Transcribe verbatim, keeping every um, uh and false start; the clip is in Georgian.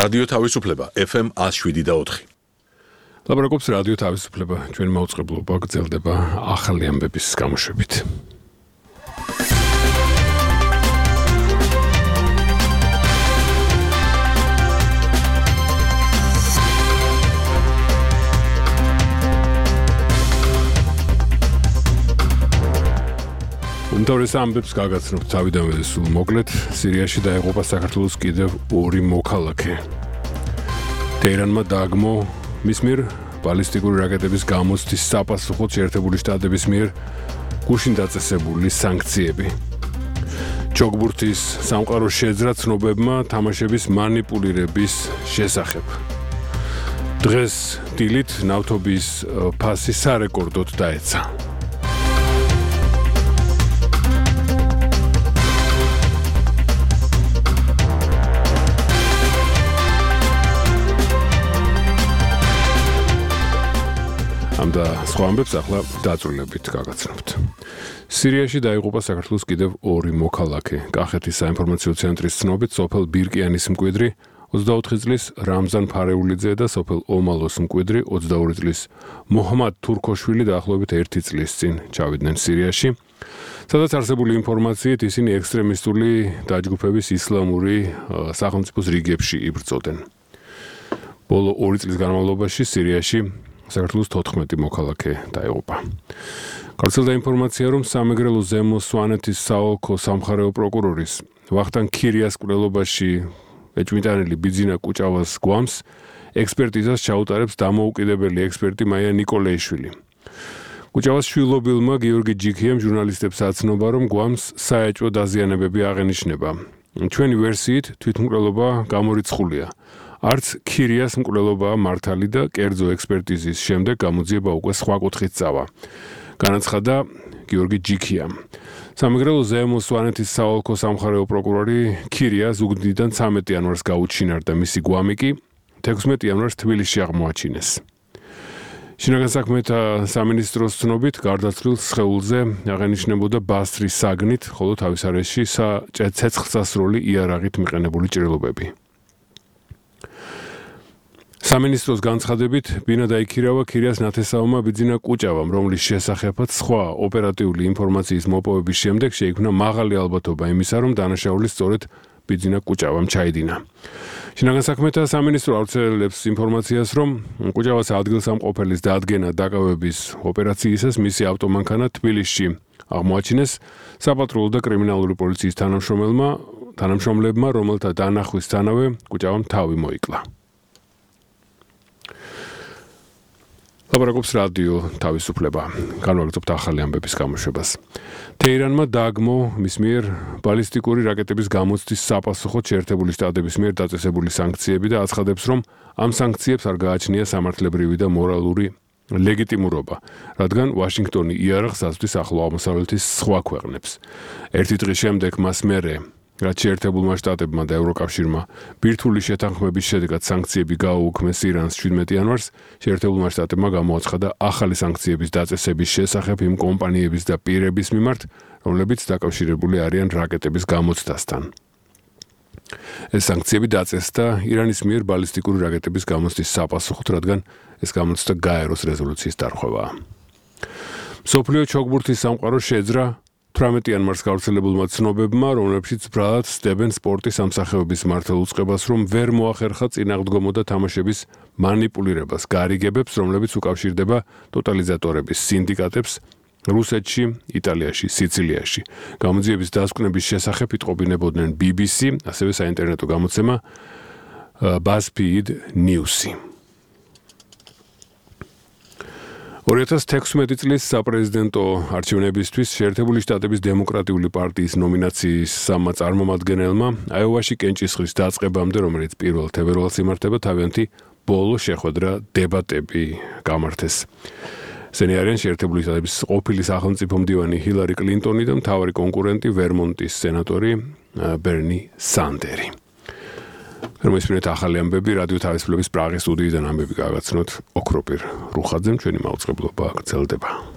რადიო თავისუფლება ეფ ემ one oh seven და four. ლაპარაკობს რადიო თავისუფლება, ჩვენი მაუწყებლობა გრძელდება ახალი ამბების გამოშვებით. უმთავრეს ამბებს გაგაცნობთ თავიდანვე სულ მოკლედ, სირიაში დაეღუპა საქართველოს კიდევ ორი მოქალაქე. ტეირანმა დააგმო მის მიერ ბალისტიკური რაკეტების გამოცდის საპასუხოდ შეერთებული შტატების მიერ გუშინ დაწესებული სანქციები. ჩოგბურთის სამყაროს შეძრა ცნობებმა თამაშების მანიპულირების შესახებ. დღეს დილით ნავთობის ფასი სარეკორდოდ დაეცა. და სხვა ამბებს ახლა დაწვრილებით გაგაცნობთ. სირიაში დაიღუპა საქართველოს კიდევ ორი მოქალაქე. კახეთის საინფორმაციო ცენტრის ცნობით, სოფელ ბირკიანის მკვიდრი ოცდაოთხი წლის რამზან ფარეულიძე და სოფელ ომალოს მკვიდრი ოცდაორი წლის მოჰმად თურქოშვილი დაახლოებით ერთი წლის წინ ჩავიდნენ სირიაში, სადაც არსებული ინფორმაციით ისინი ექსტრემისტული დაჯგუფების ისლამური სახელმწიფოს რიგებში იბრძოდნენ. ბოლო ორი წლის განმავლობაში სირიაში საქართველოს თოთხმეტი მოქალაქე დაიღუპა. გავრცელდა ინფორმაცია, რომ სამეგრელო ზემო სვანეთის საოლქო სამხარეო პროკურორის ვახტანგ ქირიას კვლელობაში ეჭვმიტანილი ბიძინა კუჭავას გვამს ექსპერტიზას ჩაუტარებს დამოუკიდებელი ექსპერტი მაია ნიკოლეიშვილი. კუჭავას შვილობილმა გიორგი ჯიქიამ ჟურნალისტებს აცნობა, რომ გვამს საეჭვო დაზიანებები აღენიშნება. ჩვენი ვერსიით თვითმკვლელობა გამორიცხულია. არც ქირიას მკვლელობაა მართალი და კერძო ექსპერტიზის შემდეგ გამოძიება უკვე სხვა კუთხით წავა. განაცხადა გიორგი ჯიქიამ. სამეგრელო ზემო სვანეთის საოლქო სამხარეო პროკურორი ქირია ზუგდიდიდან ცამეტი იანვარს გაუჩინარდა, მისი გვამი კი თექვსმეტი იანვარს თბილისში აღმოაჩინეს. შინაგან საქმეთა სამინისტროს ცნობით, გარდაცვლილ სხეულზე აღენიშნებოდა ბასრის საგნით, ხოლო თავის არეში ცეცხლსასროლი იარაღით მიყენებული ჭრილობები. სამინისტროს განცხადებით, ბინა დაიქირავა ქირიას ნათესაურმა ბიძინა კუჭავამ, რომლის შესახებაც სხვა ოპერატიული ინფორმაციის მოპოვების შემდეგ შეიქმნა მაღალი ალბათობა იმისა, რომ დანაშაული სწორედ ბიძინა კუჭავამ ჩაიდინა. შინაგან საქმეთა სამინისტრო ავრცელებს ინფორმაციას, რომ კუჭავას ადგილსამყოფელის დადგენა დაკავების ოპერაციისას მისი ავტომანქანა თბილისში აღმოაჩინეს საპატრულო და კრიმინალური პოლიციის თანამშრომელმა, თანამშრომლებმა, რომელთა დანახვისთანავე კუჭავამ თავი მოიკლა. ლაპარაკობს რადიო თავისუფლება. განვაგრძობთ ახალი ამბების გამოშვებას. ტეირანმა დააგმო მის მიერ ბალისტიკური რაკეტების გამოცდის საპასუხოდ შეერთებული შტატების მიერ დაწესებული სანქციები და აცხადებს, რომ ამ სანქციებს არ გააჩნია სამართლებრივი და მორალური ლეგიტიმურობა, რადგან ვაშინგტონი იარაღს აწვდის ახლო აღმოსავლეთის სხვა ქვეყნებს. ერთი დღის შემდეგ მას მერე რაც შეერთებულმა შტატებმა და ევროკავშირმა ბირთვული შეთანხმების შედეგად სანქციები გააუქმეს ირანს შვიდმეტი იანვარს, შეერთებულმა შტატებმა გამოაცხადა ახალი სანქციების დაწესების შესახებ იმ კომპანიების და პირების მიმართ, რომლებიც დაკავშირებული არიან რაკეტების გამოცდასთან. ეს სანქციები დაწესდა ირანის მიერ ბალისტიკური რაკეტების გამოცდის საპასუხოდ, რადგან ეს გამოცდა გაეროს რეზოლუციის დარღვევაა. მსოფლიო ჩოგბურთის სამყაროს შეძრა თვრამეტი იანვარს გავრცელებულმა ცნობებმა, რომლებშიც ბრალად ცდებენ სპორტის ამსახეობის მართლ უწყებას, რომ ვერ მოახერხა წინააღმდგომო და თამაშების მანიპულირებას, გარიგებებს, რომლებიც უკავშირდება ტოტალიზატორების სინდიკატებს რუსეთში, იტალიაში, სიცილიაში. გამოძიების დასკვნების შესახებ იტყობინებოდნენ ბი ბი სი, ასევე საინტერნეტო გამოცემა BuzzFeed News-ი. ორი ათას თექვსმეტი წლის საპრეზიდენტო არჩევნებისთვის შეერთებული შტატების დემოკრატიული პარტიის ნომინაციის სამმა წარმომადგენელმა აიოვაში კენჭისყრის დაწყებამდე, რომელიც პირველ თებერვალს იმართება, თავიანთი ბოლო შეხვედრა დებატები გამართეს. ესენი არიან შეერთებული შტატების ყოფილი სახელმწიფო მდივანი ჰილარი კლინტონი და მთავარი კონკურენტი ვერმონტის სენატორი ბერნი სანდერი. რომისმენთ ახალი ამბები რადიო თავისუფლების პრაღის სტუდიიდან ამბები გაგაცნოთ ოქროპირ რუხაძემ, ჩვენი მაუწყებლობა გრძელდება.